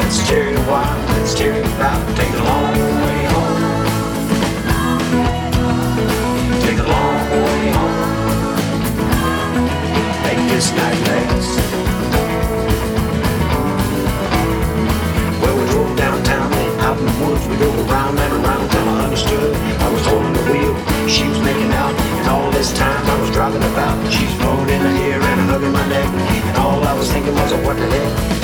Let's tear it a while, let's tear it about. Take a long way home. Take a long way home. Make this night last. Well, we drove downtown and out in the woods. We drove around and around till I understood. I was holding the wheel, she was making out, and all this time I was driving about. She was blowing in her hair and hugging my neck, and all I was thinking was, oh, what the heck?